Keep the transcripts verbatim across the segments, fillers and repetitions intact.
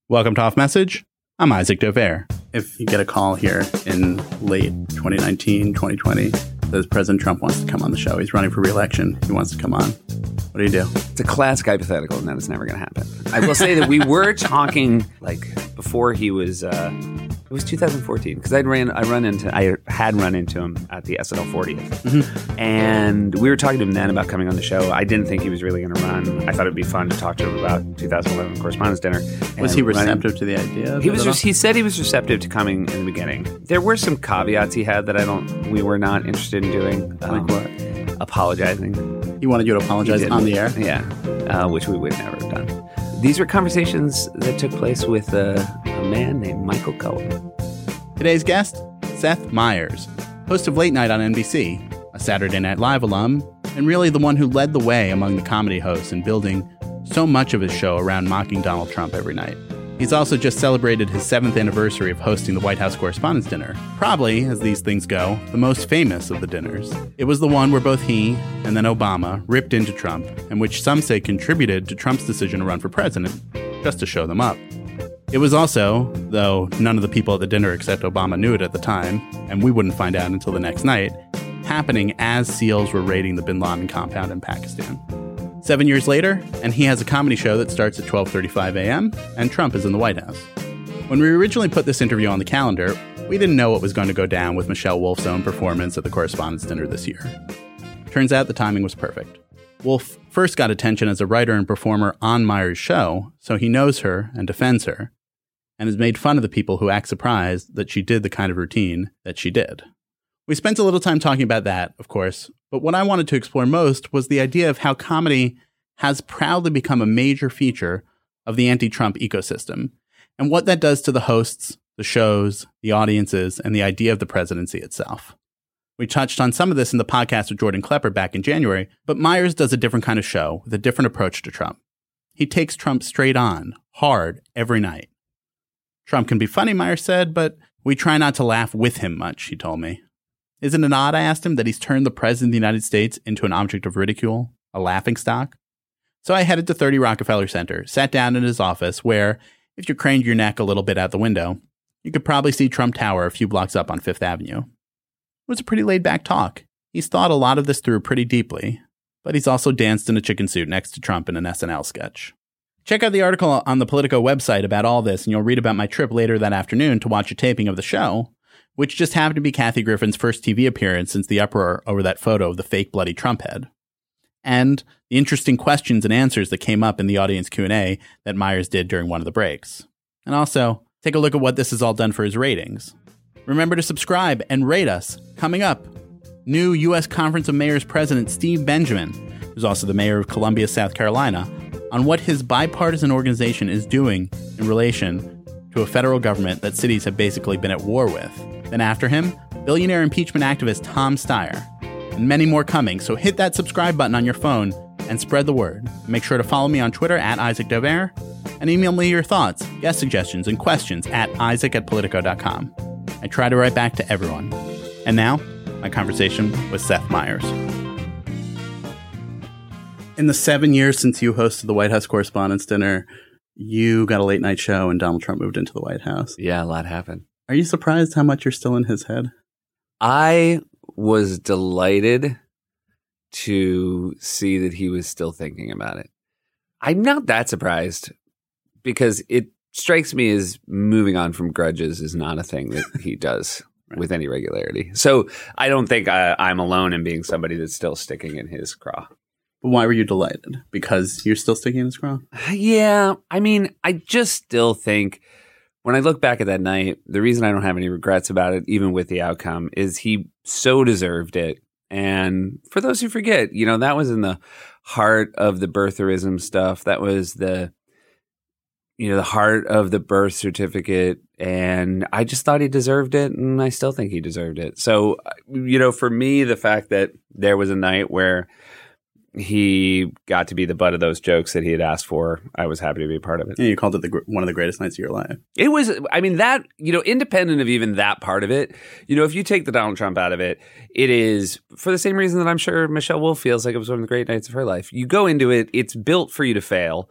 Welcome to Off Message. I'm Isaac Dover. If you get a call here in late twenty nineteen, twenty twenty, says President Trump wants to come on the show. He's running for re-election. He wants to come on. What do you do? It's a classic hypothetical, and that is never going to happen. I will say that we were talking, like, before he was, uh, it was two thousand fourteen, because I ran, I run into, I had run into him at the S N L fortieth, mm-hmm. and we were talking to him then about coming on the show. I didn't think he was really going to run. I thought it'd be fun to talk to him about two thousand eleven Correspondents' Dinner. Was he receptive running, to the idea? He was. He said he was receptive to coming in the beginning. There were some caveats he had that I don't, we were not interested in doing. Um, like what? Apologizing. He wanted you to apologize on the air? Yeah, uh, which we would never have done. These were conversations that took place with uh, a man named Michael Cohen. Today's guest, Seth Meyers, host of Late Night on N B C, a Saturday Night Live alum, and really the one who led the way among the comedy hosts in building so much of his show around mocking Donald Trump every night. He's also just celebrated his seventh anniversary of hosting the White House Correspondents' Dinner. Probably, as these things go, the most famous of the dinners. It was the one where both he and then Obama ripped into Trump, and which some say contributed to Trump's decision to run for president, just to show them up. It was also, though none of the people at the dinner except Obama knew it at the time, and we wouldn't find out until the next night, happening as SEALs were raiding the bin Laden compound in Pakistan. Seven years later, and he has a comedy show that starts at twelve thirty-five a.m., and Trump is in the White House. When we originally put this interview on the calendar, we didn't know what was going to go down with Michelle Wolf's own performance at the Correspondents' Dinner this year. Turns out the timing was perfect. Wolf first got attention as a writer and performer on Meyers' show, so he knows her and defends her, and has made fun of the people who act surprised that she did the kind of routine that she did. We spent a little time talking about that, of course, but what I wanted to explore most was the idea of how comedy has proudly become a major feature of the anti-Trump ecosystem, and what that does to the hosts, the shows, the audiences, and the idea of the presidency itself. We touched on some of this in the podcast with Jordan Klepper back in January, but Meyers does a different kind of show with a different approach to Trump. He takes Trump straight on, hard, every night. Trump can be funny, Meyers said, but we try not to laugh with him much, he told me. Isn't it odd, I asked him, that he's turned the president of the United States into an object of ridicule, a laughingstock? So I headed to thirty Rockefeller Center, sat down in his office where, if you craned your neck a little bit out the window, you could probably see Trump Tower a few blocks up on Fifth Avenue. It was a pretty laid-back talk. He's thought a lot of this through pretty deeply, but he's also danced in a chicken suit next to Trump in an S N L sketch. Check out the article on the Politico website about all this, and you'll read about my trip later that afternoon to watch a taping of the show, which just happened to be Kathy Griffin's first T V appearance since the uproar over that photo of the fake bloody Trump head. And the interesting questions and answers that came up in the audience Q and A that Meyers did during one of the breaks. And also, take a look at what this has all done for his ratings. Remember to subscribe and rate us. Coming up, new U S Conference of Mayors President Steve Benjamin, who's also the mayor of Columbia, South Carolina, on what his bipartisan organization is doing in relation to a federal government that cities have basically been at war with. Then after him, billionaire impeachment activist Tom Steyer. And many more coming, so hit that subscribe button on your phone and spread the word. Make sure to follow me on Twitter at Isaac Dover and email me your thoughts, guest suggestions, and questions at isaac at politico dot com. I try to write back to everyone. And now, my conversation with Seth Meyers. In the seven years since you hosted the White House Correspondents' Dinner, you got a late night show and Donald Trump moved into the White House. Yeah, a lot happened. Are you surprised how much you're still in his head? I was delighted to see that he was still thinking about it. I'm not that surprised because it strikes me as moving on from grudges is not a thing that he does right. with any regularity. So I don't think I, I'm alone in being somebody that's still sticking in his craw. But why were you delighted? Because you're still sticking in his craw? Yeah. I mean, I just still think when I look back at that night, the reason I don't have any regrets about it, even with the outcome, is he so deserved it. And for those who forget, you know, that was in the heart of the birtherism stuff. That was the, you know, the heart of the birth certificate. And I just thought he deserved it. And I still think he deserved it. So, you know, for me, the fact that there was a night where he got to be the butt of those jokes that he had asked for, I was happy to be a part of it. And you called it the, one of the greatest nights of your life. It was, I mean, that, you know, independent of even that part of it, you know, if you take the Donald Trump out of it, it is for the same reason that I'm sure Michelle Wolf feels like it was one of the great nights of her life. You go into it, it's built for you to fail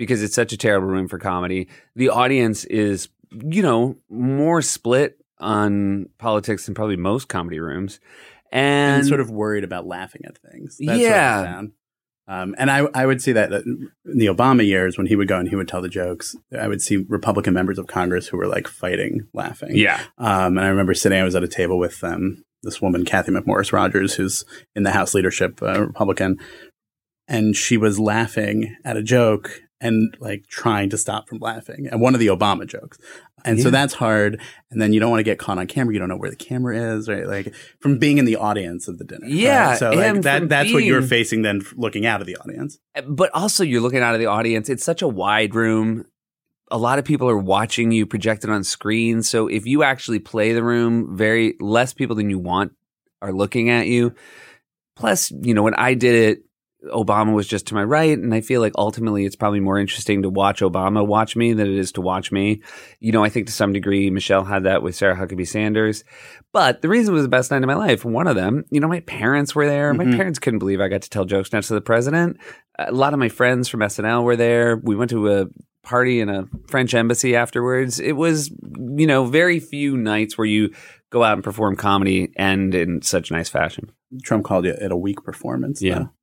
because it's such a terrible room for comedy. The audience is, you know, more split on politics than probably most comedy rooms. And, and sort of worried about laughing at things. That's yeah. what I found. Um, and I, I would see that in the Obama years when he would go and he would tell the jokes, I would see Republican members of Congress who were like fighting, laughing. Yeah. Um, and I remember sitting, I was at a table with um, this woman, Kathy McMorris Rogers, who's in the House leadership, uh, Republican. And she was laughing at a joke and like trying to stop from laughing at one of the Obama jokes. And yeah. so that's hard. And then you don't want to get caught on camera. You don't know where the camera is, right? Like from being in the audience of the dinner. Yeah. Right? So like that, that's being, what you're facing then looking out of the audience. But also you're looking out of the audience. It's such a wide room. A lot of people are watching you projected on screen. So if you actually play the room, very less people than you want are looking at you. Plus, you know, when I did it, Obama was just to my right, and I feel like ultimately it's probably more interesting to watch Obama watch me than it is to watch me. You know, I think to some degree Michelle had that with Sarah Huckabee Sanders. But the reason it was the best night of my life, one of them, you know, my parents were there. Mm-hmm. My parents couldn't believe I got to tell jokes next to the president. A lot of my friends from S N L were there. We went to a party in a French embassy afterwards. It was, you know, very few nights where you go out and perform comedy and in such nice fashion. Trump called it a weak performance. Yeah. Though.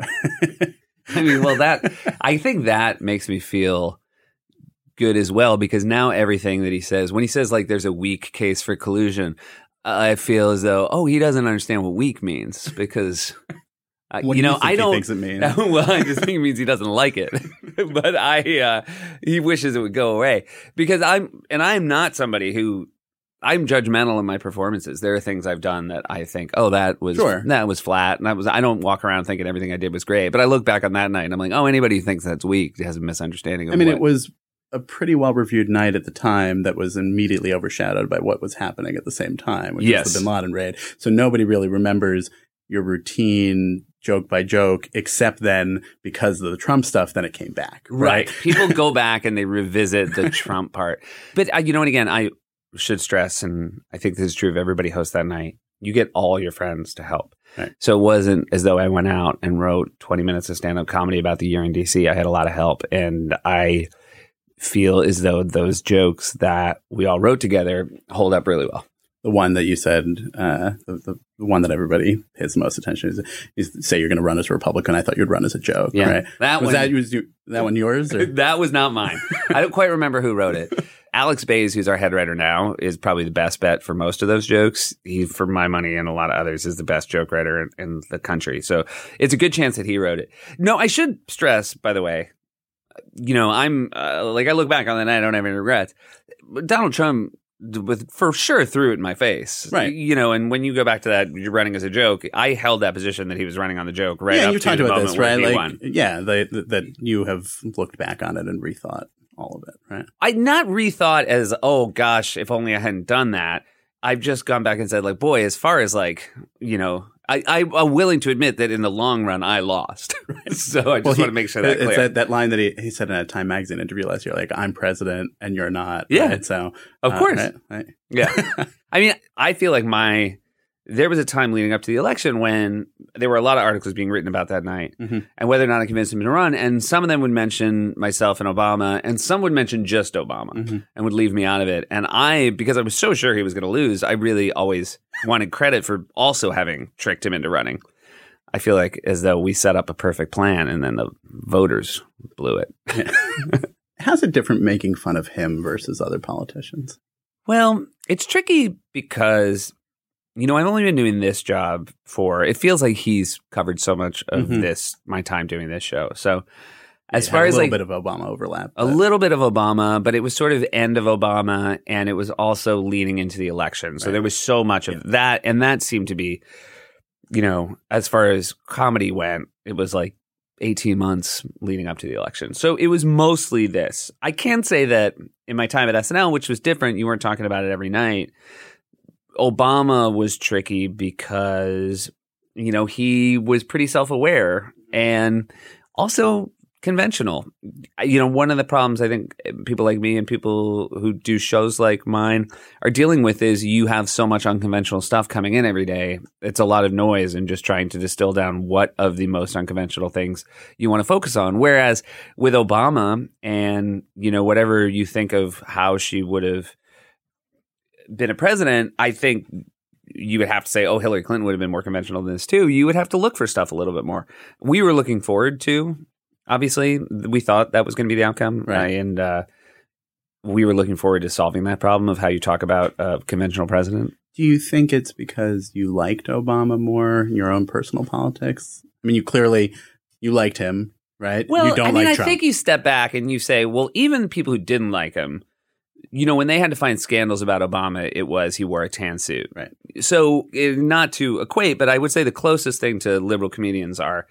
I mean, well, that I think that makes me feel good as well, because now everything that he says, when he says like there's a weak case for collusion, I feel as though, oh, he doesn't understand what weak means, because uh, what you do know you think I don't. He thinks it means? Well, I just think it means he doesn't like it, but I uh, he wishes it would go away, because I'm and I'm not somebody who. I'm judgmental in my performances. There are things I've done that I think, oh, that was sure. that was flat, and that was. I don't walk around thinking everything I did was great, but I look back on that night and I'm like, oh, anybody who thinks that's weak has a misunderstanding of I mean, what. It was a pretty well reviewed night at the time that was immediately overshadowed by what was happening at the same time, which yes. was the Bin Laden raid. So nobody really remembers your routine joke by joke, except then because of the Trump stuff, then it came back. Right. right. People go back and they revisit the Trump part, but uh, you know, and again, I. should stress, and I think this is true of everybody hosts that night, you get all your friends to help. Right. So it wasn't as though I went out and wrote twenty minutes of stand-up comedy about the year in D C. I had a lot of help, and I feel as though those jokes that we all wrote together hold up really well. The one that you said, uh, the, the one that everybody pays the most attention is, is say you're going to run as a Republican. I thought you'd run as a joke. Yeah, right? that was one, that was you, that one yours? Or? That was not mine. I don't quite remember who wrote it. Alex Bays, who's our head writer now, is probably the best bet for most of those jokes. He, for my money and a lot of others, is the best joke writer in, in the country. So it's a good chance that he wrote it. No, I should stress, by the way, you know, I'm uh, like I look back on that night, I don't have any regrets. Donald Trump, with for sure, threw it in my face, right? You know, and when you go back to that, you're running as a joke. I held that position that he was running on the joke, right? Yeah, up you to talked the about moment this, where right? he Like, won. yeah, they, that you have looked back on it and rethought all of it, right? I not rethought as, oh gosh, if only I hadn't done that. I've just gone back and said, like, boy, as far as like, you know, I, I, I'm willing to admit that in the long run, I lost. So I just well, he, want to make sure that it's clear. that, that line that he, he said in a Time Magazine interview last year, like, I'm president and you're not. Yeah. Right? So, of uh, course. Right, right. Yeah. I mean, I feel like my, there was a time leading up to the election when there were a lot of articles being written about that night mm-hmm. and whether or not I convinced him to run. And some of them would mention myself and Obama, and some would mention just Obama mm-hmm. and would leave me out of it. And I, because I was so sure he was going to lose, I really always wanted credit for also having tricked him into running. I feel like as though we set up a perfect plan and then the voters blew it. Yeah. How's it different making fun of him versus other politicians? Well, it's tricky because, you know, I've only been doing this job for, it feels like he's covered so much of mm-hmm. this, my time doing this show. So as it far had as a little like bit of Obama overlap, a little bit of Obama, but it was sort of the end of Obama and it was also leading into the election. So right. there was so much of yeah. that. And that seemed to be, you know, as far as comedy went, it was like eighteen months leading up to the election. So it was mostly this. I can say that in my time at S N L, which was different, you weren't talking about it every night. Obama was tricky because, you know, he was pretty self-aware and also conventional. You know, one of the problems I think people like me and people who do shows like mine are dealing with is you have so much unconventional stuff coming in every day. It's a lot of noise and just trying to distill down what of the most unconventional things you want to focus on. Whereas with Obama and, you know, whatever you think of how she would have been a president, I think you would have to say, oh, Hillary Clinton would have been more conventional than this too. You would have to look for stuff a little bit more. We were looking forward to, obviously, we thought that was going to be the outcome. Right. Uh, and uh, we were looking forward to solving that problem of how you talk about a conventional president. Do you think it's because you liked Obama more in your own personal politics? I mean, you clearly, you liked him, right? Well, you don't I mean, like I Trump. think you step back and you say, well, even people who didn't like him, you know, when they had to find scandals about Obama, it was he wore a tan suit. Right. So eh, not to equate, but I would say the closest thing to liberal comedians are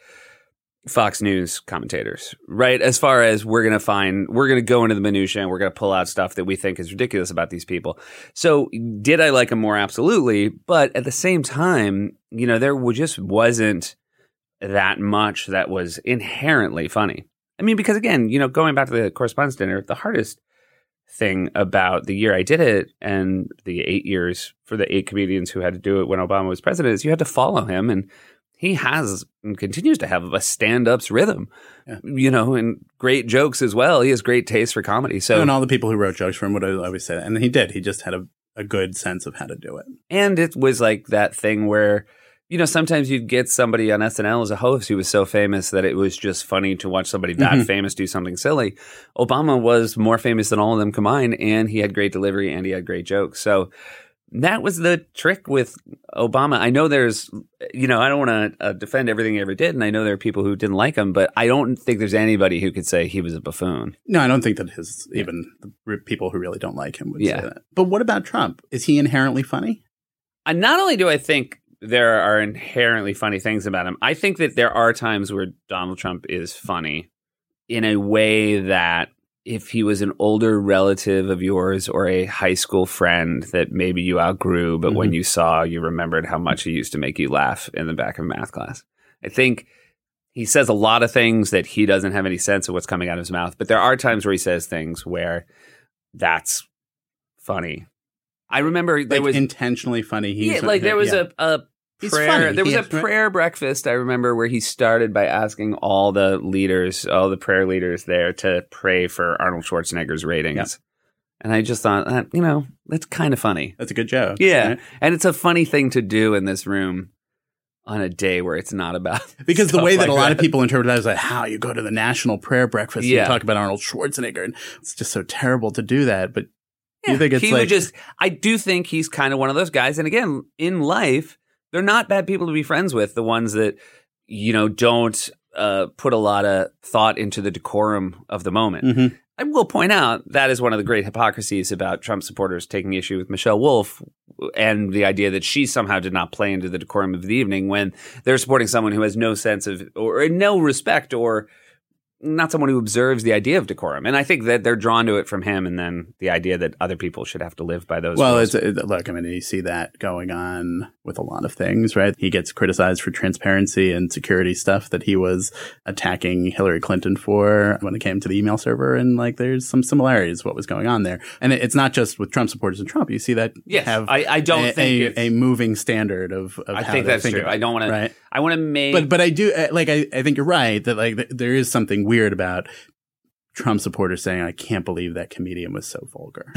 Fox News commentators, right? As far as we're going to find, we're going to go into the minutia and we're going to pull out stuff that we think is ridiculous about these people. So did I like him more? Absolutely. But at the same time, you know, there just wasn't that much that was inherently funny. I mean, because again, you know, going back to the Correspondents' Dinner, the hardest thing about the year I did it and the eight years for the eight comedians who had to do it when Obama was president is you had to follow him. And he has and continues to have a stand-ups rhythm, yeah. you know, and great jokes as well. He has great taste for comedy. So, and all the people who wrote jokes for him would always say that. And he did. He just had a, a good sense of how to do it. And it was like that thing where, you know, sometimes you'd get somebody on S N L as a host who was so famous that it was just funny to watch somebody that mm-hmm. famous do something silly. Obama was more famous than all of them combined, and he had great delivery and he had great jokes. So that was the trick with Obama. I know there's, you know, I don't want to uh, defend everything he ever did, and I know there are people who didn't like him, but I don't think there's anybody who could say he was a buffoon. No, I don't think that his, even the people who really don't like him would yeah. say that. But what about Trump? Is he inherently funny? And not only do I think there are inherently funny things about him, I think that there are times where Donald Trump is funny in a way that if he was an older relative of yours or a high school friend that maybe you outgrew, but mm-hmm. when you saw, you remembered how much he used to make you laugh in the back of math class. I think he says a lot of things that he doesn't have any sense of what's coming out of his mouth, but there are times where he says things where that's funny. I remember there like was intentionally funny. He's yeah, like there was yeah. a, a prayer. There was he a prayer breakfast. I remember where he started by asking all the leaders, all the prayer leaders there, to pray for Arnold Schwarzenegger's ratings. Yeah. And I just thought, that, you know, that's kind of funny. That's a good joke. Yeah, right? And it's a funny thing to do in this room on a day where it's not about because the way that like a lot that. of people interpret that is like how you go to the national prayer breakfast yeah. and talk about Arnold Schwarzenegger, and it's just so terrible to do that. But yeah, you think it's he like would just? I do think he's kind of one of those guys. And again, in life, they're not bad people to be friends with. The ones that you know don't uh, put a lot of thought into the decorum of the moment. Mm-hmm. I will point out that is one of the great hypocrisies about Trump supporters taking issue with Michelle Wolf and the idea that she somehow did not play into the decorum of the evening when they're supporting someone who has no sense of or no respect or not someone who observes the idea of decorum. And I think that they're drawn to it from him and then the idea that other people should have to live by those well, rules. Well, it, look, I mean, you see that going on with a lot of things, right? He gets criticized for transparency and security stuff that he was attacking Hillary Clinton for when it came to the email server. And like, there's some similarities what was going on there. And it, it's not just with Trump supporters and Trump. You see that yes, have I, I don't a, think a, a moving standard of, of I how think to that's think true. about I don't want right? to, I want to make, but, but I do like, I, I think you're right that like th- there is something weird about Trump supporters saying, I can't believe that comedian was so vulgar.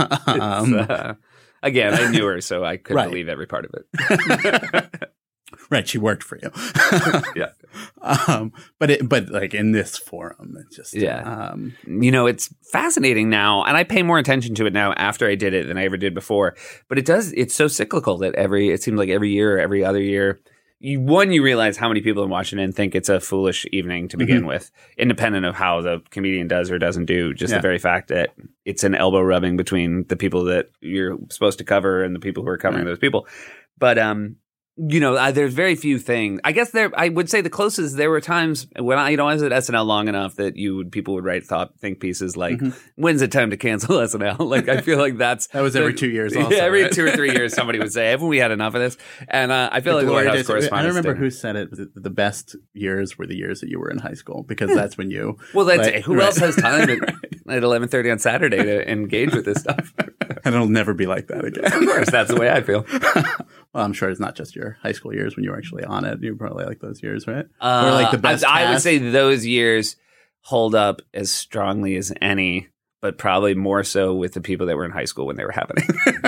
um, uh, again, I knew her, so I couldn't right. believe every part of it. Right. She worked for you. yeah. Um, but it, but like in this forum, it's just, yeah. Um, you know, it's fascinating now, and I pay more attention to it now after I did it than I ever did before. But it does, it's so cyclical that every, it seems like every year or every other year, You, one, you realize how many people in Washington think it's a foolish evening to begin mm-hmm. with, independent of how the comedian does or doesn't do. Just yeah. the very fact that it's an elbow rubbing between the people that you're supposed to cover and the people who are covering right. those people. But, um, you know, I, there's very few things. I guess there, I would say the closest, there were times when I, you know, I was at S N L long enough that you would, people would write thought, think pieces like, mm-hmm. when's it time to cancel S N L? Like, I feel like that's. That was every the, two years also, Yeah, every right? two or three years somebody would say, haven't we had enough of this? And uh, I feel the like the White House correspondent. I don't remember who said it. The best years were the years that you were in high school because that's when you. Well, that's like, who right. else has time at, at eleven thirty on Saturday to engage with this stuff? And it'll never be like that again. Of course, that's the way I feel. Well, I'm sure it's not just your high school years when you were actually on it. You probably like those years, right? Uh, or like the best. I, I would say those years hold up as strongly as any, but probably more so with the people that were in high school when they were happening.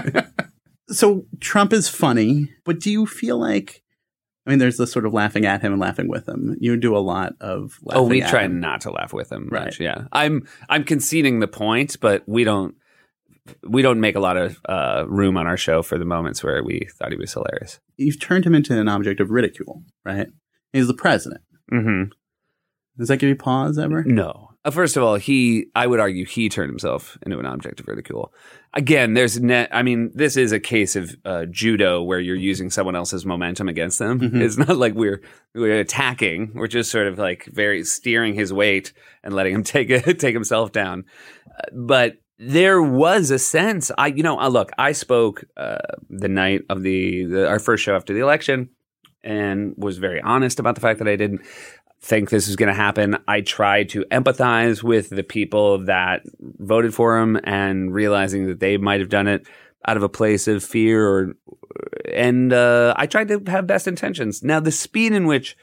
So Trump is funny, but do you feel like, I mean, there's this sort of laughing at him and laughing with him. You do a lot of laughing Oh, we at try him. not to laugh with him Right. much, yeah. I'm I'm conceding the point, but we don't we don't make a lot of uh, room on our show for the moments where we thought he was hilarious. You've turned him into an object of ridicule, right? He's the president. Mm-hmm. Does that give you pause ever? No. Uh, first of all, he, I would argue he turned himself into an object of ridicule. Again, there's net, I mean, this is a case of uh, judo where you're using someone else's momentum against them. Mm-hmm. It's not like we're, we're attacking. We're just sort of like very steering his weight and letting him take it, take himself down. Uh, but there was a sense, I, you know, uh, look, I spoke uh, the night of the, the, our first show after the election and was very honest about the fact that I didn't think this was going to happen. I tried to empathize with the people that voted for him and realizing that they might have done it out of a place of fear or, and uh, I tried to have best intentions. Now, the speed in which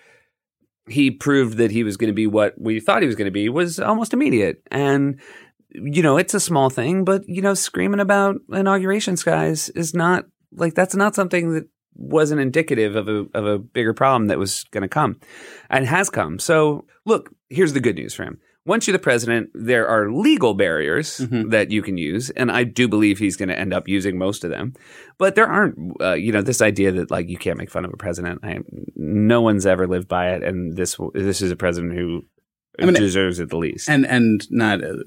he proved that he was going to be what we thought he was going to be was almost immediate. And, you know, it's a small thing, but, you know, screaming about inauguration skies is not like, that's not something that wasn't indicative of a of a bigger problem that was going to come and has come. So, look, here's the good news for him. Once you're the president, there are legal barriers mm-hmm. that you can use, and I do believe he's going to end up using most of them. But there aren't, uh, you know, this idea that like you can't make fun of a president. I, no one's ever lived by it, and this this is a president who I mean, deserves it the least. And and not. Uh,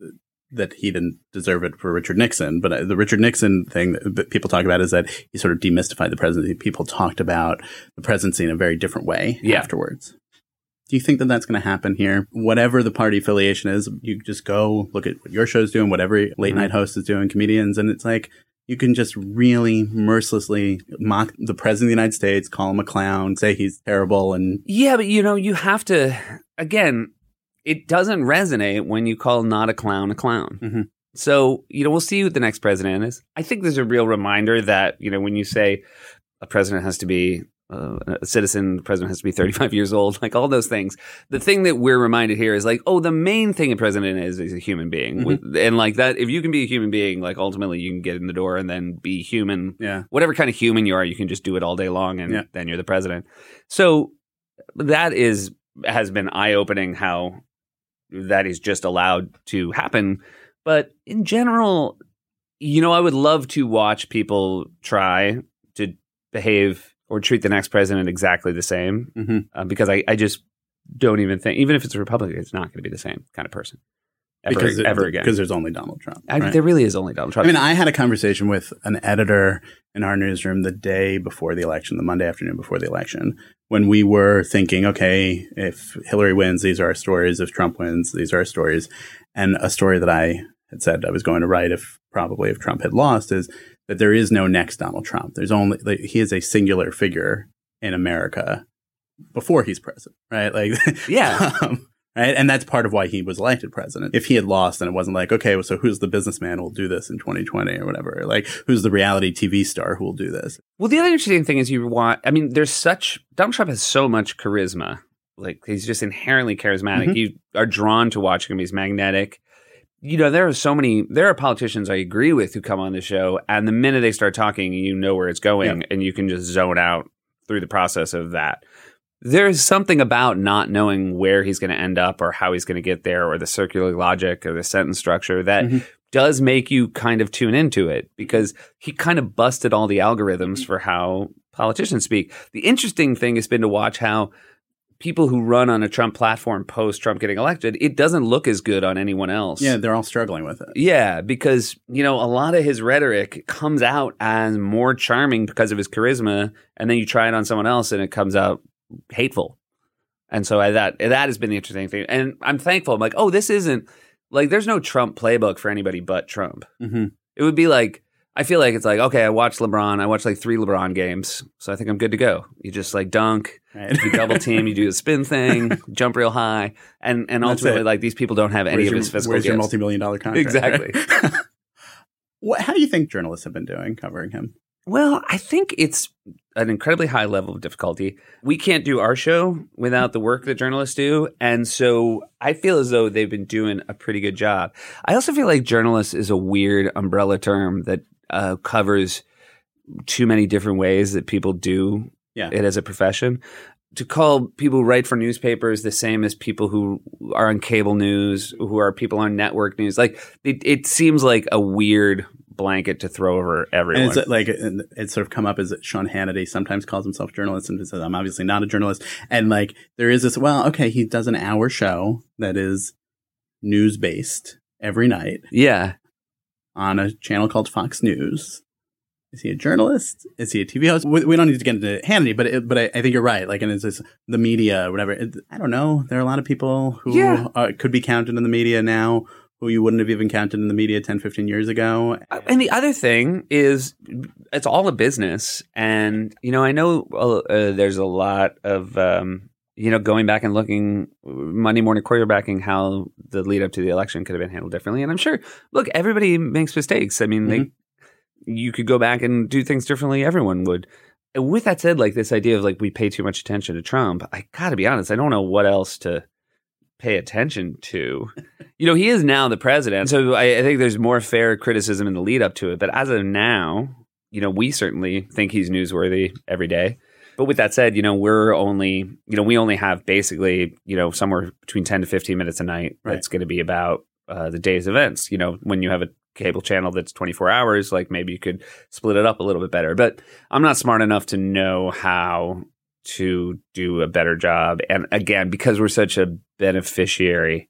that he didn't deserve it for Richard Nixon. But the Richard Nixon thing that people talk about is that he sort of demystified the presidency. People talked about the presidency in a very different way yeah. afterwards. Do you think that that's going to happen here? Whatever the party affiliation is, you just go look at what your show's doing, whatever late mm-hmm. night host is doing, comedians, and it's like you can just really mercilessly mock the president of the United States, call him a clown, say he's terrible. And yeah, but you know, you have to, again, it doesn't resonate when you call not a clown a clown. Mm-hmm. So, you know, we'll see who the next president is. I think there's a real reminder that, you know, when you say a president has to be uh, a citizen, the president has to be thirty-five years old, like all those things. The thing that we're reminded here is like, oh, the main thing a president is is a human being. Mm-hmm. With, and like that, if you can be a human being, like ultimately you can get in the door and then be human. Yeah. Whatever kind of human you are, you can just do it all day long and yeah. then you're the president. So that is has been eye-opening how that is just allowed to happen. But in general, you know, I would love to watch people try to behave or treat the next president exactly the same mm-hmm. uh, because I, I just don't even think, even if it's a Republican, it's not going to be the same kind of person ever, because it, ever again. Because there's only Donald Trump. I, right? There really is only Donald Trump. I mean, I had a conversation with an editor in our newsroom the day before the election, the Monday afternoon before the election, when we were thinking, okay, if Hillary wins, these are our stories. If Trump wins, these are our stories. And a story that I had said I was going to write if probably if Trump had lost is that there is no next Donald Trump. There's only, like, he is a singular figure in America before he's president, right? Like, yeah. um, right. And that's part of why he was elected president. If he had lost, then it wasn't like, okay, well, so who's the businessman who will do this in twenty twenty or whatever? Like, who's the reality T V star who will do this? Well, the other interesting thing is you want, I mean, there's such, Donald Trump has so much charisma. Like, he's just inherently charismatic. Mm-hmm. You are drawn to watching him. He's magnetic. You know, there are so many, there are politicians I agree with who come on the show, and the minute they start talking, you know where it's going, yeah. and you can just zone out through the process of that. There is something about not knowing where he's going to end up or how he's going to get there or the circular logic or the sentence structure that mm-hmm. does make you kind of tune into it because he kind of busted all the algorithms for how politicians speak. The interesting thing has been to watch how people who run on a Trump platform post-Trump getting elected, it doesn't look as good on anyone else. Yeah, they're all struggling with it. Yeah, because, you know, a lot of his rhetoric comes out as more charming because of his charisma, and then you try it on someone else and it comes out hateful. And so I, that that has been the interesting thing. And I'm thankful. I'm like, oh, this isn't like there's no Trump playbook for anybody but Trump. Mm-hmm. It would be like, I feel like it's like, okay, I watched LeBron. I watched like three LeBron games. So I think I'm good to go. You just like dunk, right. You double team, you do the spin thing, jump real high. And and ultimately, like these people don't have any where's of your, his physical Where's gifts. your multi-million dollar contract? Exactly. Right? What, how do you think journalists have been doing covering him? Well, I think it's an incredibly high level of difficulty. We can't do our show without the work that journalists do. And so I feel as though they've been doing a pretty good job. I also feel like journalist is a weird umbrella term that uh, covers too many different ways that people do yeah. it as a profession. To call people who write for newspapers the same as people who are on cable news, who are people on network news, like it, it seems like a weird blanket to throw over everyone. And it's like it's sort of come up as Sean Hannity sometimes calls himself a journalist and says, I'm obviously not a journalist. And like there is this, well, okay, he does an hour show that is news based every night. Yeah. On a channel called Fox News. Is he a journalist? Is he a T V host? We, we don't need to get into Hannity, but it, but I, I think you're right. Like, and it's just the media, whatever. It, I don't know. There are a lot of people who yeah. are, could be counted in the media now who you wouldn't have even counted in the media ten, fifteen years ago. And the other thing is it's all a business. And, you know, I know uh, there's a lot of, um, you know, going back and looking Monday morning quarterbacking how the lead up to the election could have been handled differently. And I'm sure, look, everybody makes mistakes. I mean, mm-hmm. they, you could go back and do things differently. Everyone would. And with that said, like this idea of like we pay too much attention to Trump, I got to be honest, I don't know what else to pay attention to. You know, he is now the president. So I, I think there's more fair criticism in the lead up to it. But as of now, you know, we certainly think he's newsworthy every day. But with that said, you know, we're only, you know, we only have basically, you know, somewhere between ten to fifteen minutes a night right. that's going to be about uh, the day's events. You know, when you have a cable channel that's twenty-four hours, like maybe you could split it up a little bit better. But I'm not smart enough to know how to do a better job. And again, because we're such a beneficiary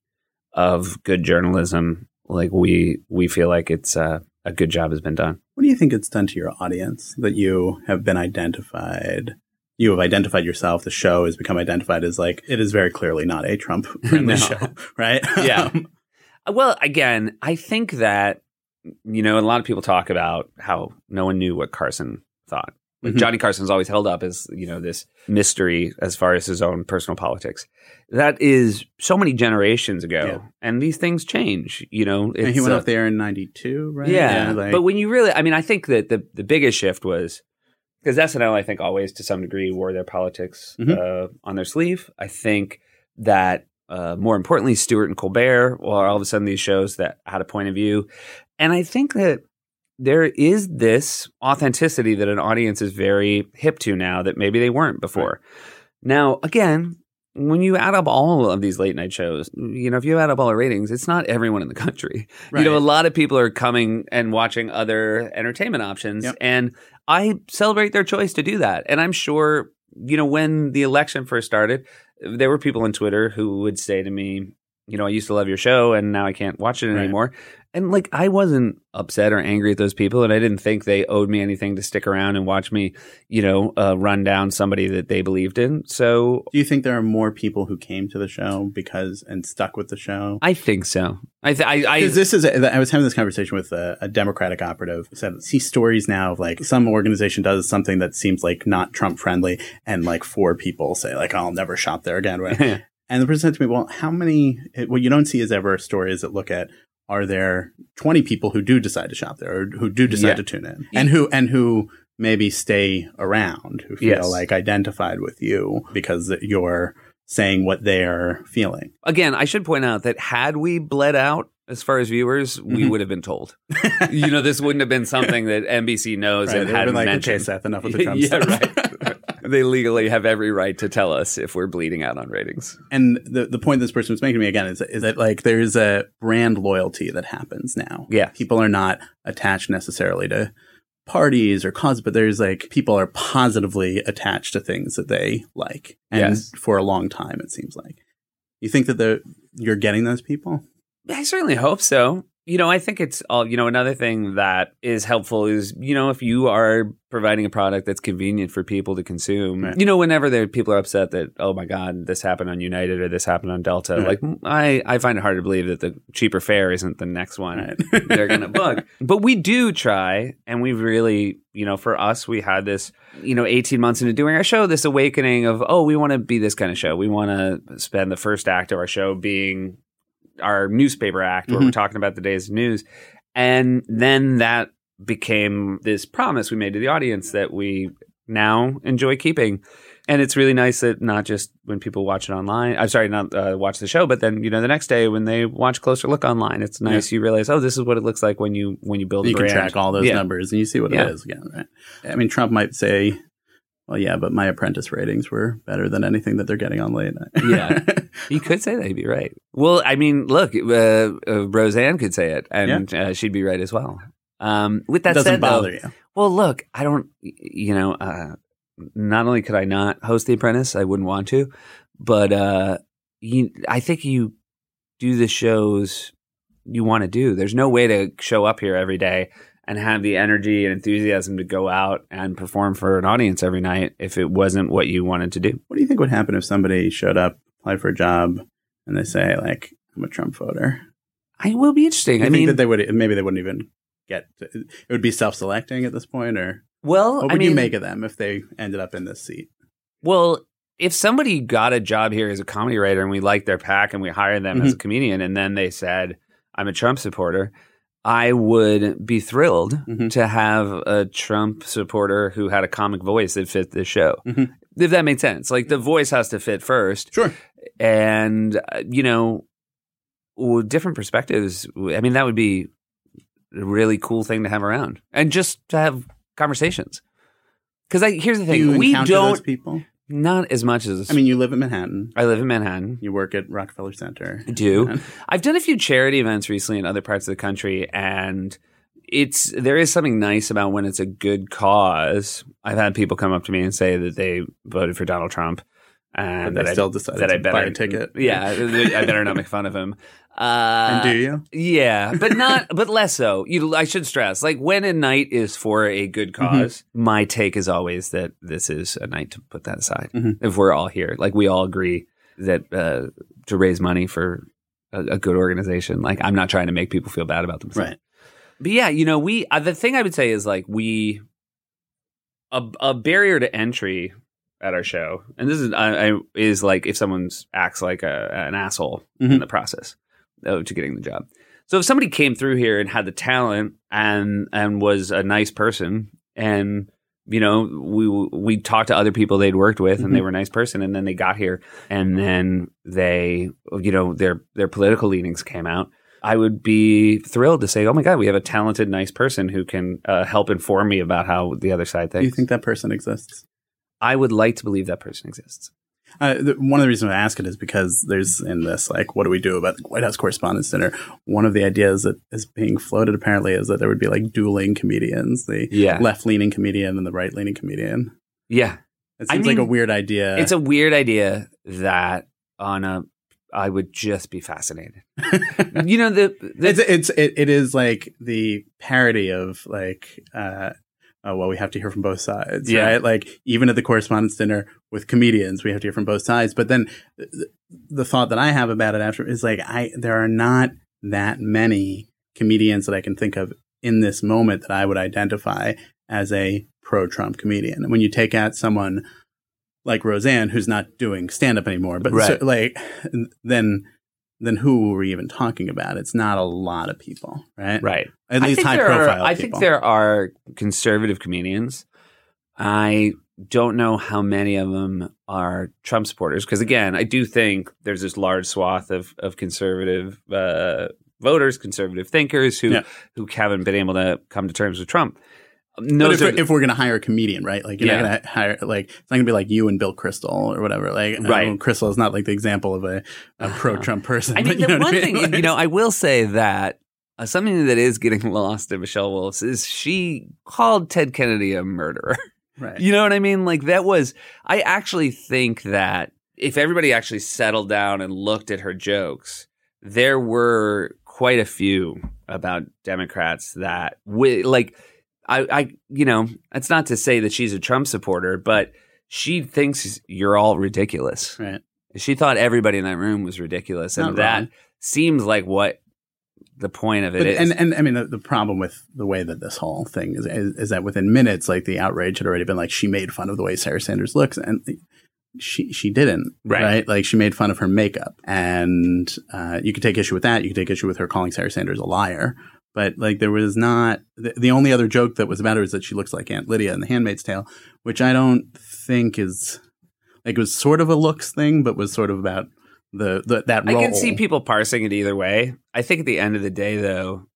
of good journalism, like we we feel like it's uh, a good job has been done. What do you think it's done to your audience that you have been identified? You have identified yourself. The show has become identified as like, it is very clearly not a Trump-friendly no. show, right? Yeah. Well, again, I think that, you know, a lot of people talk about how no one knew what Carson thought. Like mm-hmm. Johnny Carson's always held up as, you know, this mystery as far as his own personal politics. That is so many generations ago. Yeah. And these things change, you know. It's, and he went uh, up there in ninety-two, right? Yeah. yeah like, but when you really, I mean, I think that the, the biggest shift was, because S N L, I think, always to some degree wore their politics mm-hmm. uh, on their sleeve. I think that uh, more importantly, Stewart and Colbert, well, all of a sudden these shows that had a point of view. And I think that there is this authenticity that an audience is very hip to now that maybe they weren't before. Right. Now, again, when you add up all of these late night shows, you know, if you add up all the ratings, it's not everyone in the country. Right. You know, a lot of people are coming and watching other entertainment options. Yep. And I celebrate their choice to do that. And I'm sure, you know, when the election first started, there were people on Twitter who would say to me, you know, I used to love your show and now I can't watch it right. anymore. And like, I wasn't upset or angry at those people, and I didn't think they owed me anything to stick around and watch me, you know, uh, run down somebody that they believed in. So, do you think there are more people who came to the show because and stuck with the show? I think so. I, th- I, I, because this is, a, I was having this conversation with a, a Democratic operative who said, see stories now of like some organization does something that seems like not Trump friendly, and like four people say like, I'll never shop there again. Right? And the person said to me, well, how many, what you don't see is ever stories that look at, are there twenty people who do decide to shop there or who do decide yeah. to tune in and who, and who maybe stay around, who feel yes. like identified with you because you're saying what they're feeling. Again, I should point out that had we bled out as far as viewers, we mm-hmm. would have been told. You know, this wouldn't have been something that N B C knows right, and hadn't like, mentioned. Okay, Seth, enough with the Trump yeah, stuff. Right. They legally have every right to tell us if we're bleeding out on ratings. And the the point this person was making to me again is, is that like there's a brand loyalty that happens now. Yeah. People are not attached necessarily to parties or causes, but there's like people are positively attached to things that they like. And Yes. for a long time, it seems like. You think that the you're getting those people? I certainly hope so. You know, I think it's all, you know, another thing that is helpful is, you know, if you are providing a product that's convenient for people to consume, Right. you know, whenever there people are upset that, oh my God, this happened on United or this happened on Delta, Right. like I, I find it hard to believe that the cheaper fare isn't the next one Right. they're going to book. But we do try, and we've really, you know, for us, we had this, you know, eighteen months into doing our show, this awakening of, oh, we want to be this kind of show. We want to spend the first act of our show being our newspaper act where Mhm. we're talking about the day's news. And then that became this promise we made to the audience that we now enjoy keeping. And it's really nice that not just when people watch it online, I'm sorry, not uh, watch the show, but then, you know, the next day when they watch Closer Look online, it's nice. You realize, oh, this is what it looks like when you, when you build a You can brand. track all those Yeah. numbers and you see what Yeah. it is again, right? I mean, Trump might say, well, yeah, but my Apprentice ratings were better than anything that they're getting on late night. Yeah. He could say that. He'd be right. Well, I mean, look, uh, uh, Roseanne could say it, and uh, she'd be right as well. Um, with that It doesn't said, bother though, you. well, look, I don't, you know, uh, not only could I not host The Apprentice, I wouldn't want to, but uh, you, I think you do the shows you want to do. There's no way to show up here every day and have the energy and enthusiasm to go out and perform for an audience every night if it wasn't what you wanted to do. What do you think would happen if somebody showed up, applied for a job, and they say, like, I'm a Trump voter? I will be interesting. I I think mean, that they would, maybe they wouldn't even get, to, it would be self-selecting at this point, or well, what would I mean, you make of them if they ended up in this seat? Well, if somebody got a job here as a comedy writer and we liked their pack and we hired them as a Mhm. comedian and then they said, I'm a Trump supporter, I would be thrilled Mhm. to have a Trump supporter who had a comic voice that fit the show. Mhm. If that made sense. Like the voice has to fit first. Sure. And, uh, you know, with different perspectives, I mean, that would be a really cool thing to have around and just to have conversations. Because here's the Do thing. you We encounter don't. those people? Not as much as I mean, you live in Manhattan. I live in Manhattan. You work at Rockefeller Center. I do. And- I've done a few charity events recently in other parts of the country, and it's there is something nice about when it's a good cause. I've had people come up to me and say that they voted for Donald Trump, and But that they I, still decided that to I better buy a ticket. Yeah, I better not make fun of him. Uh, And do you? Yeah, but not, but less so. You, I should stress, like when a night is for a good cause, my take is always that this is a night to put that aside. Mhm. If we're all here, like we all agree that uh, to raise money for a, a good organization, like I'm not trying to make people feel bad about themselves. Right. But yeah, you know, we uh, the thing I would say is like we a, a barrier to entry at our show, and this is I, I is like if someone acts like a, an asshole in Mhm. the process of to getting the job. So if somebody came through here and had the talent and and was a nice person, and you know we we talked to other people they'd worked with and they were a nice person, and then they got here and then they you know their their political leanings came out, I would be thrilled to say, oh my God, we have a talented, nice person who can uh, help inform me about how the other side Do thinks. you think that person exists? I would like to believe that person exists. Uh, the, one of the reasons I ask it is because there's in this, like, what do we do about the White House Correspondents' Dinner? One of the ideas that is being floated apparently is that there would be like dueling comedians, the Yeah. left-leaning comedian and the right-leaning comedian. Yeah. It I seems like mean, a weird idea. It's a weird idea that on a, I would just be fascinated. You know, the, the it's it's it, it is like the parody of like uh, uh well we have to hear from both sides, Yeah. right? Like even at the Correspondents' Dinner with comedians we have to hear from both sides, but then th- the thought that I have about it after is like I there are not that many comedians that I can think of in this moment that I would identify as a pro-Trump comedian. And when you take out someone like Roseanne, who's not doing stand-up anymore, but Right. so, like then then who are we even talking about? It's not a lot of people, right? right. At I least think high there profile are, I people. think there are conservative comedians. I don't know how many of them are Trump supporters because, again, I do think there's this large swath of of conservative uh, voters, conservative thinkers who Yeah. who haven't been able to come to terms with Trump. No, But if, we're, if we're going to hire a comedian, right? Like, you're Yeah. not going to hire, like, it's not going to be like you and Bill Kristol or whatever. Like, Right. uh, Kristol is not like the example of a, a pro-Trump person. I mean, but you the know what one I thing, mean? Like- you know, I will say that uh, something that is getting lost in Michelle Wolf's is she called Ted Kennedy a murderer. Right. You know what I mean? Like that was, I actually think that if everybody actually settled down and looked at her jokes, there were quite a few about Democrats that, like, I, I, you know, it's not to say that she's a Trump supporter, but she thinks you're all ridiculous. Right. She thought everybody in that room was ridiculous. And Not that wrong. seems like what the point of it But, is. and, and I mean, the, the problem with the way that this whole thing is, is, is that within minutes, like the outrage had already been like, she made fun of the way Sarah Sanders looks. And she she didn't. Right. right? Like she made fun of her makeup. And uh, you could take issue with that. You could take issue with her calling Sarah Sanders a liar. But like there was not the, the only other joke that was about her is that she looks like Aunt Lydia in The Handmaid's Tale, which I don't think is like it was sort of a looks thing, but was sort of about the, the that role. I can see people parsing it either way. I think at the end of the day, though,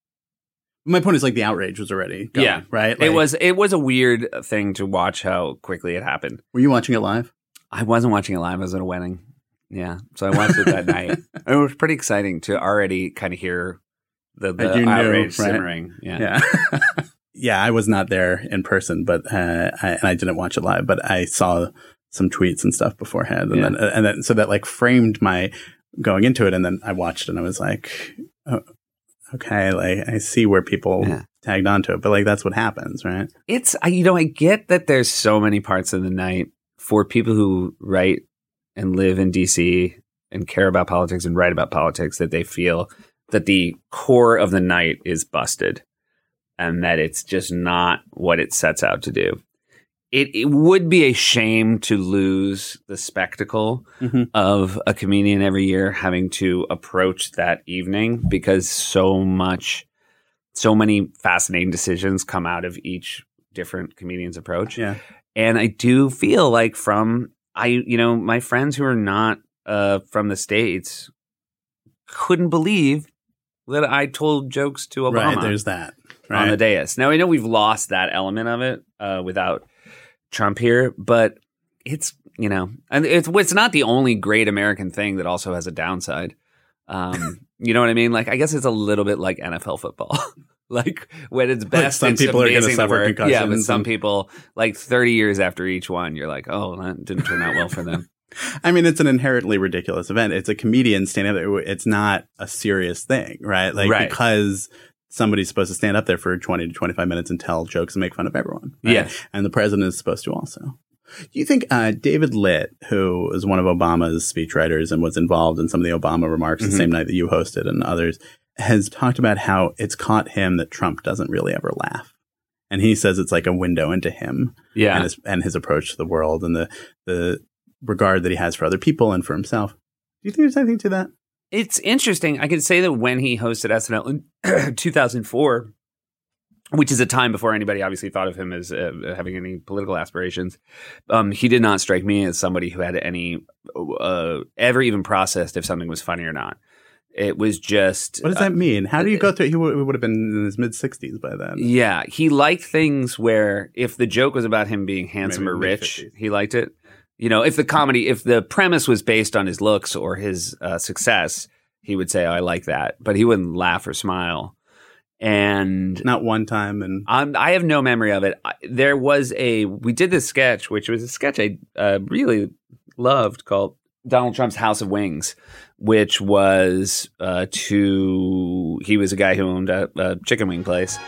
my point is like the outrage was already going, yeah, right. It Like, was it was a weird thing to watch how quickly it happened. Were you watching it live? I wasn't watching it live. I was at a wedding. Yeah, so I watched it that night. It was pretty exciting to already kind of hear the, the You knew, outrage right? simmering. Yeah, Yeah. Yeah, I was not there in person, but uh, I, and I didn't watch it live, but I saw some tweets and stuff beforehand, and Yeah. then and then so that like framed my going into it, and then I watched it and I was like, oh, okay, like I see where people Yeah. tagged onto it, but like that's what happens, right? It's I- you know I get that there's so many parts of the night for people who write and live in D C and care about politics and write about politics that they feel that the core of the night is busted and that it's just not what it sets out to do. It, it would be a shame to lose the spectacle Mhm. of a comedian every year having to approach that evening because so much, so many fascinating decisions come out of each different comedian's approach. Yeah. And I do feel like from, I, you know, my friends who are not uh, from the States couldn't believe that I told jokes to Obama Right, there's that. Right. on the dais. Now, I know we've lost that element of it uh, without Trump here, but it's, you know, and it's it's not the only great American thing that also has a downside. Um, you know what I mean? Like, I guess it's a little bit like N F L football. Like when it's best, some it's people are gonna amazing to suffer work. Yeah, but concussions some and- people, like thirty years after each one, you're like, oh, that didn't turn out well for them. I mean, it's an inherently ridiculous event. It's a comedian standing up there. It's not a serious thing, right? Like Right. because somebody's supposed to stand up there for twenty to twenty-five minutes and tell jokes and make fun of everyone. Right? Yeah. And the president is supposed to also. Do you think uh, David Litt, who is one of Obama's speechwriters and was involved in some of the Obama remarks Mhm. the same night that you hosted and others, has talked about how it's caught him that Trump doesn't really ever laugh. And he says it's like a window into him Yeah. and his, and his approach to the world and the, the regard that he has for other people and for himself. Do you think there's anything to that? It's interesting. I could say that when he hosted S N L in two thousand four, which is a time before anybody obviously thought of him as uh, having any political aspirations, um, he did not strike me as somebody who had any uh, ever even processed if something was funny or not. It was just What does that mean? How do you go through? He w- would have been in his mid sixties by then. Yeah, he liked things where if the joke was about him being handsome Maybe or rich, mid-fifties. he liked it. You know, if the comedy, if the premise was based on his looks or his uh, success, he would say, oh, I like that. But he wouldn't laugh or smile. And Not one time. And I'm, I have no memory of it. I, there was a, we did this sketch, which was a sketch I uh, really loved called Donald Trump's House of Wings, which was uh, to, he was a guy who owned a, a chicken wing place.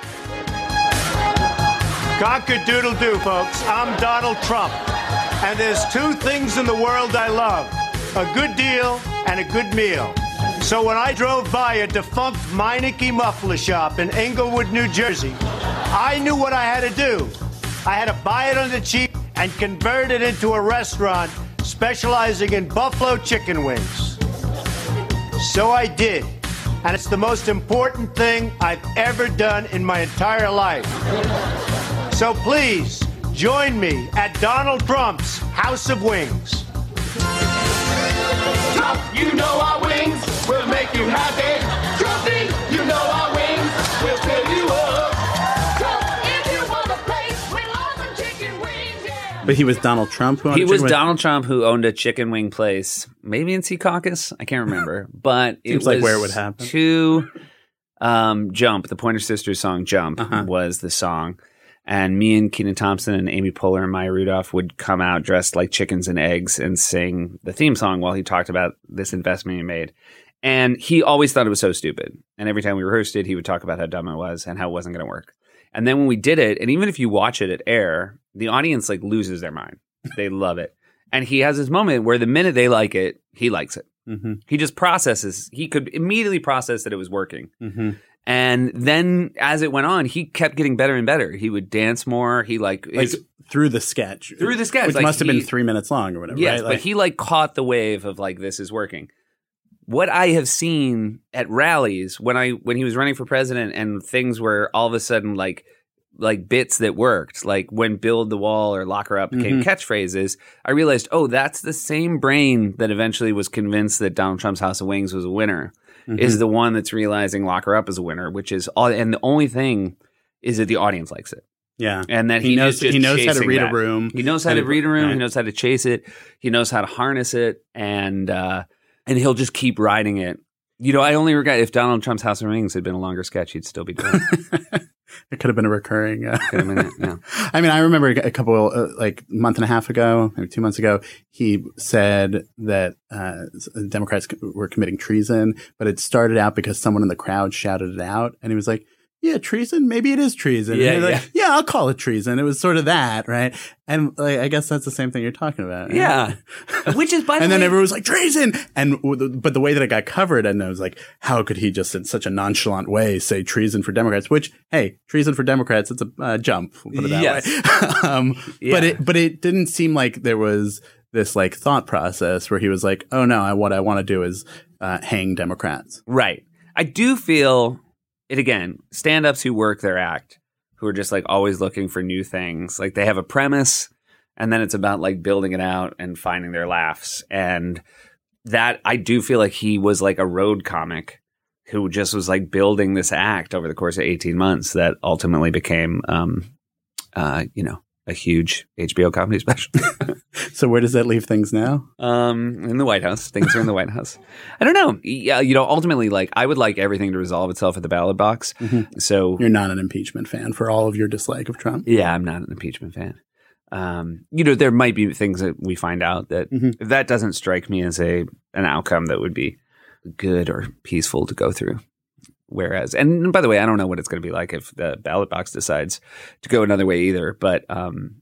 Cock-a-doodle-doo, folks. I'm Donald Trump. And there's two things in the world I love, a good deal and a good meal. So when I drove by a defunct Meineke muffler shop in Englewood, New Jersey, I knew what I had to do. I had to buy it on the cheap and convert it into a restaurant specializing in buffalo chicken wings. So I did. And it's the most important thing I've ever done in my entire life. So please, join me at Donald Trump's House of Wings. Trump, you know our wings will make you happy. Trumpy, you know our wings will fill you up. Trump, if you want a place with awesome chicken wings, yeah. but he was Donald Trump. Who owned He a was chicken wing? Donald Trump who owned a chicken wing place, maybe in Secaucus. I can't remember, but it Seems was like where it would happen. Too, Um, Jump, the Pointer Sisters song Jump Uh-huh. was the song. And me and Kenan Thompson and Amy Poehler and Maya Rudolph would come out dressed like chickens and eggs and sing the theme song while he talked about this investment he made. And he always thought it was so stupid. And every time we rehearsed it, he would talk about how dumb it was and how it wasn't going to work. And then when we did it, and even if you watch it at air, the audience like loses their mind. They love it. And he has this moment where the minute they like it, he likes it. Mm-hmm. He just processes. He could immediately process that it was working. Mm-hmm. And then as it went on, he kept getting better and better. He would dance more. He like, Like his, through the sketch. Through the sketch, Which like, must have he- been three minutes long or whatever, yes, right? but Like, he like caught the wave of like, this is working. What I have seen at rallies when I when he was running for president and things were all of a sudden like like bits that worked, like when build the wall or lock her up became Mhm. catchphrases, I realized, oh, that's the same brain that eventually was convinced that Donald Trump's House of Wings was a winner, Mhm. is the one that's realizing lock her up is a winner, which is all. And the only thing is that the audience likes it. yeah. And that He he, knows is just he knows how to chasing read that. a room. He knows how to And- read a room. right. He knows how to chase it. He knows how to harness it, and uh, and he'll just keep riding it. You know, I only regret if Donald Trump's House of Rings had been a longer sketch, he'd still be doing it. It could have been a recurring. Uh, Could have been it, yeah. I mean, I remember a couple, uh, like a month and a half ago, maybe two months ago, he said that uh, Democrats were committing treason, but it started out because someone in the crowd shouted it out, and he was like, yeah, treason? Maybe it is treason. Yeah, and they're yeah. like, yeah, I'll call it treason. It was sort of that, right? And like, I guess that's the same thing you're talking about. right? Yeah. Which is, by the And then way, everyone was like, treason! And, but the way that it got covered, and I was like, how could he just in such a nonchalant way say treason for Democrats? Which, hey, treason for Democrats, it's a uh, jump. We'll put it that Yes. way. um, Yeah. But it, but it didn't seem like there was this like thought process where he was like, oh no, I, what I want to do is uh, hang Democrats. right. I do feel it again, stand-ups who work their act, who are just like always looking for new things. Like they have a premise and then it's about like building it out and finding their laughs. And that I do feel like he was like a road comic who just was like building this act over the course of eighteen months that ultimately became, um, uh, you know, a huge H B O comedy special. So where does that leave things now? Um, in the White House, things are in the White House. I don't know. Yeah, you know, ultimately, like I would like everything to resolve itself at the ballot box. Mm-hmm. So, You're not an impeachment fan for all of your dislike of Trump. yeah, I'm not an impeachment fan. Um, you know, there might be things that we find out that Mhm. that doesn't strike me as a an outcome that would be good or peaceful to go through. Whereas, and by the way, I don't know what it's going to be like if the ballot box decides to go another way either. But um,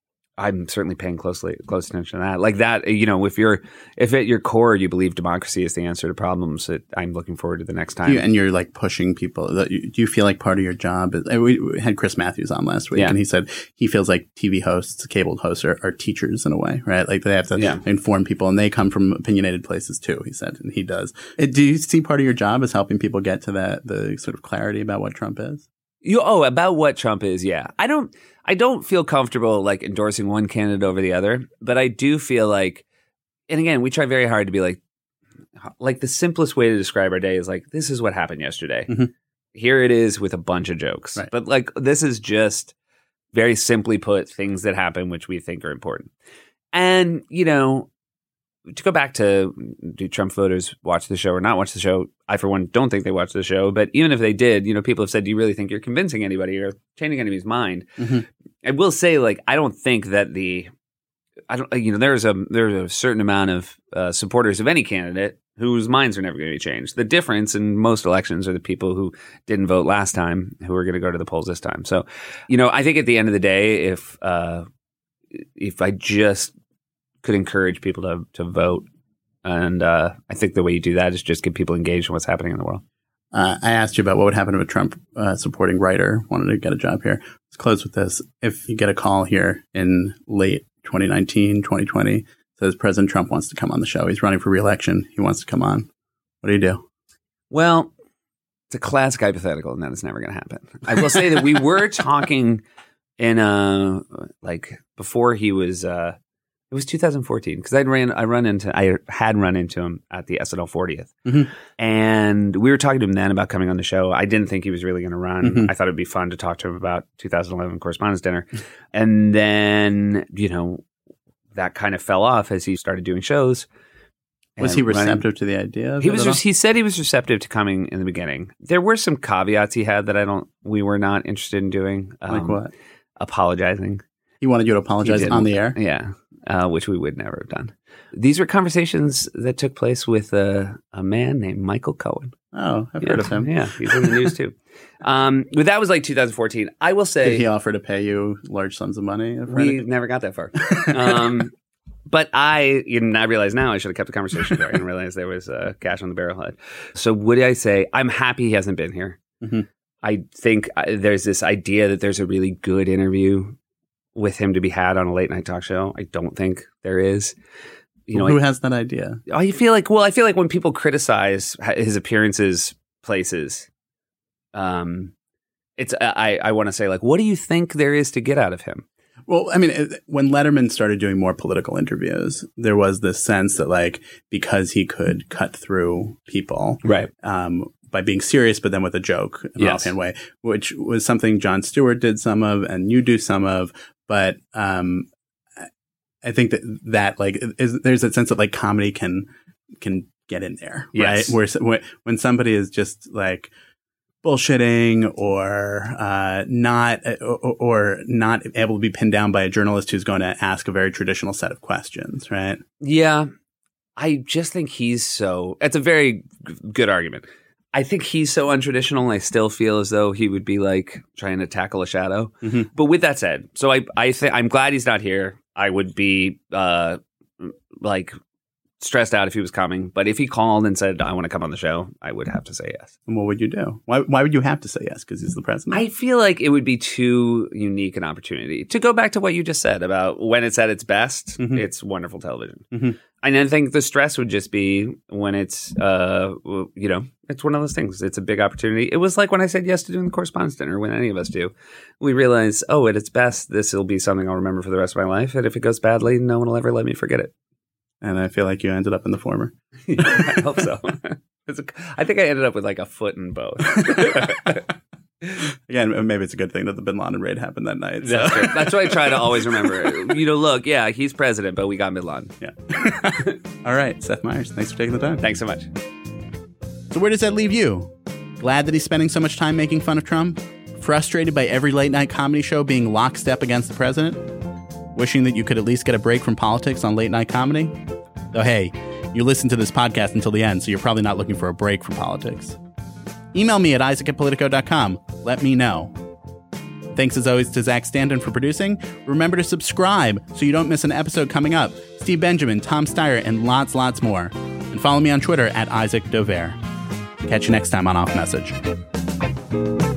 I'm certainly paying closely close attention to that. Like that, you know, if you're if at your core you believe democracy is the answer to problems, it, I'm looking forward to the next time. You, and you're like pushing people. That you, do you feel like part of your job is? uh, We, we had Chris Matthews on last week, Yeah. and he said he feels like T V hosts, cable hosts, are, are teachers in a way, right? Like they have to Yeah. inform people, and they come from opinionated places too. He said, and he does. Uh, Do you see part of your job as helping people get to that the sort of clarity about what Trump is? You oh about what Trump is, yeah. I don't I don't feel comfortable like endorsing one candidate over the other, but I do feel like, and again, we try very hard to be like, like the simplest way to describe our day is like, this is what happened yesterday. Mhm. Here it is with a bunch of jokes, Right. but like this is just very simply put things that happen which we think are important. And you know, to go back to do Trump voters watch the show or not watch the show? I, for one, don't think they watch the show. But even if they did, you know, people have said, do you really think you're convincing anybody or changing anybody's mind? Mhm. I will say, like, I don't think that the, I don't, you know, there's a there's a certain amount of uh, supporters of any candidate whose minds are never going to be changed. The difference in most elections are the people who didn't vote last time who are going to go to the polls this time. So, you know, I think at the end of the day, if uh, if I just could encourage people to to vote. And uh, I think the way you do that is just get people engaged in what's happening in the world. Uh, I asked you about what would happen if a Trump uh, supporting writer wanted to get a job here. Let's close with this. If you get a call here in late twenty nineteen, twenty twenty, says President Trump wants to come on the show. He's running for re-election. He wants to come on. What do you do? Well, it's a classic hypothetical, and that is never going to happen. I will say that we were talking in uh like before he was uh it was two thousand fourteen because I ran I run into I had run into him at the S N L fortieth, Mhm. and we were talking to him then about coming on the show. I didn't think he was really going to run. Mhm. I thought it'd be fun to talk to him about two thousand eleven Correspondents' Dinner, and then you know that kind of fell off as he started doing shows. Was and he running- receptive to the idea? Of He it was. at all? He said he was receptive to coming in the beginning. There were some caveats he had that I don't. We were not interested in doing. Like Um, what? Apologizing. He wanted you to apologize He didn't. on the air? Yeah, uh, which we would never have done. These were conversations that took place with a, a man named Michael Cohen. Oh, I've Yeah, heard of him. Yeah, he's in the news too. Um, but that was like two thousand fourteen. I will say Did he offer to pay you large sums of money? for we it? never got that far. Um, but I, you know, I realize now I should have kept the conversation going and realized there was uh, cash on the barrelhead. So would I say I'm happy he hasn't been here? Mhm. I think uh, there's this idea that there's a really good interview with him to be had on a late night talk show. I don't think there is. You know, Who I, has that idea? I feel like, well, I feel like when people criticize his appearances places, um, it's I I want to say like, what do you think there is to get out of him? Well, I mean, it- when Letterman started doing more political interviews, there was this sense that, like, because he could cut through people Right. um, by being serious, but then with a joke in an Yes. offhand way, which was something Jon Stewart did some of and you do some of. But um, I think that that like is, there's a sense that like comedy can can get in there, Yes. right? Where s- when somebody is just like bullshitting or uh, not or, or not able to be pinned down by a journalist who's going to ask a very traditional set of questions, right? Yeah, I just think he's so. It's a very g- good argument. I think he's so untraditional. And I still feel as though he would be like trying to tackle a shadow. Mhm. But with that said, so I I think I'm glad he's not here. I would be uh like stressed out if he was coming. But if he called and said I want to come on the show, I would have to say yes. And what would you do? Why why would you have to say yes? Because he's the president. I feel like it would be too unique an opportunity to go back to what you just said about when it's at its best, Mhm. it's wonderful television. Mhm. And I think the stress would just be when it's, uh, you know, it's one of those things. It's a big opportunity. It was like when I said yes to doing the correspondence dinner, when any of us do, we realize, oh, at its best, this will be something I'll remember for the rest of my life. And if it goes badly, no one will ever let me forget it. And I feel like you ended up in the former. I hope so. It's a, I think I ended up with like a foot in both. Again, maybe it's a good thing that the Bin Laden raid happened that night. so- That's, true. That's what I try to always remember. You know, look, yeah, he's president, but we got Bin Laden. Yeah. All right, Seth Meyers, thanks for taking the time. Thanks so much. So where does that leave you? Glad that he's spending so much time making fun of Trump? Frustrated by every late night comedy show being lockstep against the president? Wishing that you could at least get a break from politics on late night comedy? Though hey, you listened to this podcast until the end, so you're probably not looking for a break from politics. Email me at isaac at politico dot com. Let me know. Thanks as always to Zach Standen for producing. Remember to subscribe so you don't miss an episode coming up. Steve Benjamin, Tom Steyer, and lots, lots more. And follow me on Twitter at Isaac Dover. Catch you next time on Off Message.